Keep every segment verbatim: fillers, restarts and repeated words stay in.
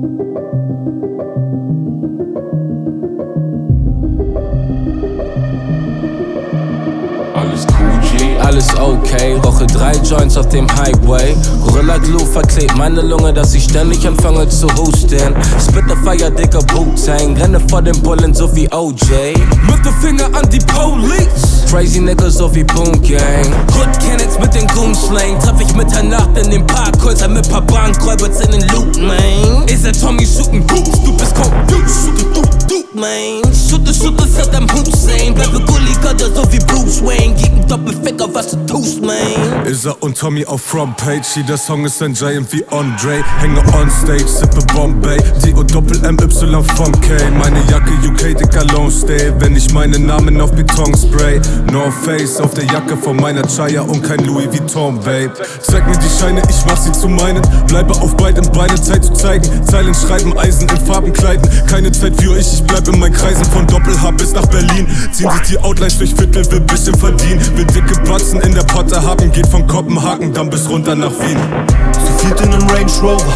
Alles cool, G. Alles okay, rauche drei Joints auf dem Highway. Gorilla Glue verklebt meine Lunge, dass ich ständig anfange zu husten. Spitter Fire, dicker Wu-Tang, renne vor dem Bullen so wie O J. Mittelfinger an die Police, crazy Niggas so wie Boom Gang. Hood Cannons mit den Goonslang, treff ich Mitternacht in den Parkhäuser mit paar Bankräubers in den Loot, man. Ist der Tommy shootin' Goose, du bist cold, du shootin' du, du, man. Shoote, shoote, Saddam Hussein, bleibe Gully Gotter so wie Bruce Wayne. Gib n Doppelficker, was du tust, man. Isa und Tommy auf Frontpage, jeder Song ist ein Giant wie Andre. Hänge on stage, sippe Bombay, D O Doppel-M Y von K. Meine Jacke U K, dicker Long Stay, wenn ich meinen Namen auf Beton spray. North Face auf der Jacke von meiner Chaya und kein Louis Vuitton, babe. Zeig mir die Scheine, ich mach sie zu meinen. Bleibe auf beiden Beinen, Zeit zu zeigen. Zeilen schreiben, Eisen in Farben kleiden. Keine Zeit für ich, ich bleib in meinen Kreisen. Von Doppel-H bis nach Berlin. Ziehen sich die Outlines durch Viertel, will bisschen verdienen. Will dicke Batzen in der Potte haben. Geht von Kopenhagen dann bis runter nach Wien. Zu viert in nem Range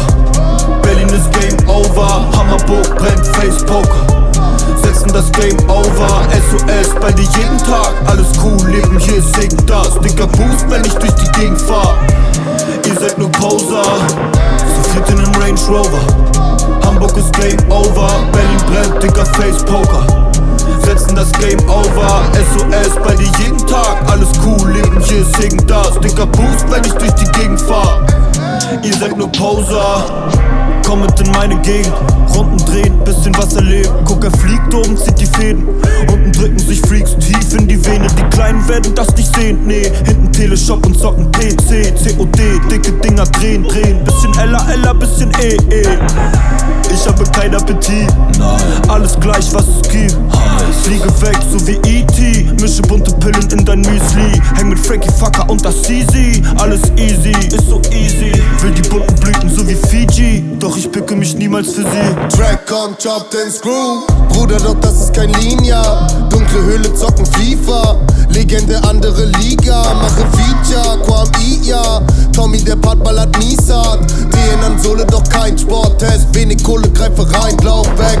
Rover, Berlin ist Game Over. Hammerburg brennt, Face Poker, setzen das Game Over. S O S bei dir jeden Tag, alles cool, Leben hier sing das. Dicker Boost, wenn ich durch die Gegend fahr. Ihr seid nur Poser. Zu viert in nem Range Rover, Hamburg ist Game Over. Berlin brennt, dicker Face Poker, setzen das Game Over. S O S bei dir jeden Tag, alles cool, Leben hier sing das. Dicker Boost, wenn ich durch die Gegend fahr. Ihr seid nur Poser. Kommt in meine Gegend, Runden drehen, bisschen was erleben. Guck, er fliegt, oben zieht die Fäden. Unten drücken sich Freaks tief in die Vene. Die Kleinen werden das nicht sehen, nee. Hinten Teleshop und zocken P C, C O D, dicke Dinger drehen, drehen. Bisschen Ella, Ella, bisschen E, E. Ich habe kein Appetit, alles gleich, was es gibt. Fliege weg, so wie E T Mische bunte Pillen in dein Müsli. Häng mit Frankie Fucker und das Easy. Alles easy, ist so easy. Will die bunten Blüten, so wie Fiji. Doch ich picke mich niemals für sie. Track kommt, chop den Screw. Bruder, doch das ist kein Linear. Dunkle Höhle, zocken FIFA. Legende, andere Liga. Mache Feature, Quam I, ja. Tommy, der Part ballert mies hart. D N an Sohle, doch kein Sporttest. Wenig Kohle, greife rein, lauf weg,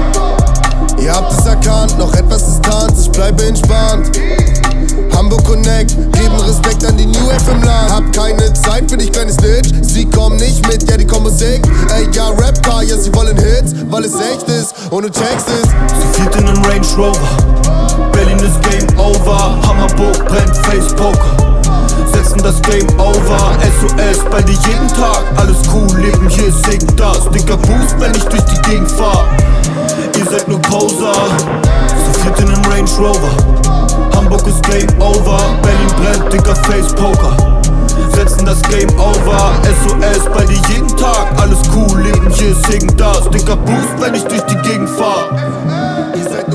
run. Ihr habt es erkannt, noch etwas Distanz, ich bleibe entspannt. Hamburg Connect, geben Respekt an die New F im Land. Hab keine Zeit für dich, kleines Snitch. Sie kommen nicht mit, ja, die kommen Musik. Ey, ja, Rap-Car, ja, sie wollen Hits, weil es echt ist und du checkst es. Zu viert in nem Range Rover, Berlin ist Game Over. Hammerburg brennt, Face Poker, setzen das Game Over. S O S bei dir jeden Tag, alles cool, Leben hier sing das. Dicker Boost, wenn ich durch die Gegend fahr. Ihr seid nur Poser. Zu viert in nem Range Rover, Hamburg ist Game Over. Berlin brennt, dicker Face Poker, setzen das Game Over. S O S bei dir jeden Tag, alles cool, Leben hier sing das. Dicker Boost, wenn ich durch die Gegend fahr. Ihr seid